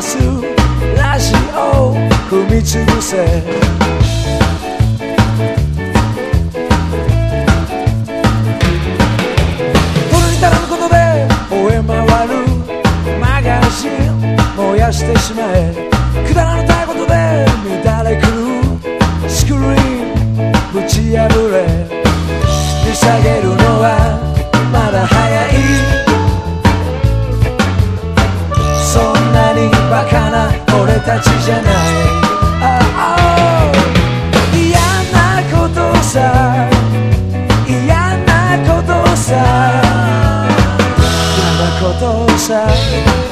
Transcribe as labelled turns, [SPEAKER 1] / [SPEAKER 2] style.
[SPEAKER 1] すラジオを踏みつぶせ取るに足らぬことで吠え回るマガジン燃やしてしまえくだらぬたいことで乱れ狂うスクリーンぶち破れ見下げるのはまだ早いそんなにバカな俺たちじゃない、嫌なことさ嫌なことさ嫌なことさ